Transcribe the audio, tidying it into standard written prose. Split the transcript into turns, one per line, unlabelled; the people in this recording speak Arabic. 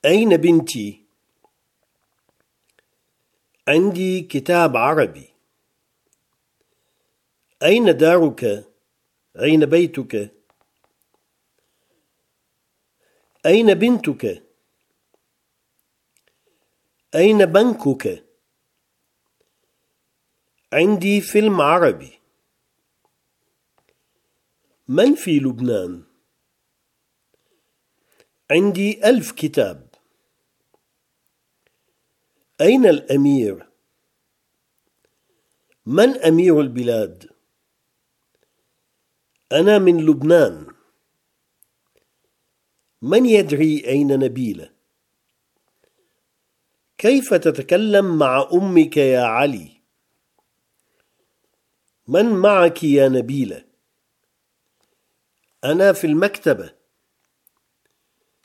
أين بنتي؟ عندي كتاب عربي. أين دارك؟ أين بيتك؟ أين بنتك؟ أين بنكك؟ عندي فيلم عربي. من في لبنان؟ عندي 1000 كتاب. أين الأمير؟ من أمير البلاد؟ أنا من لبنان. من يدري أين نبيلة؟ كيف تتكلم مع أمك يا علي؟ من معك يا نبيلة؟ أنا في المكتبة.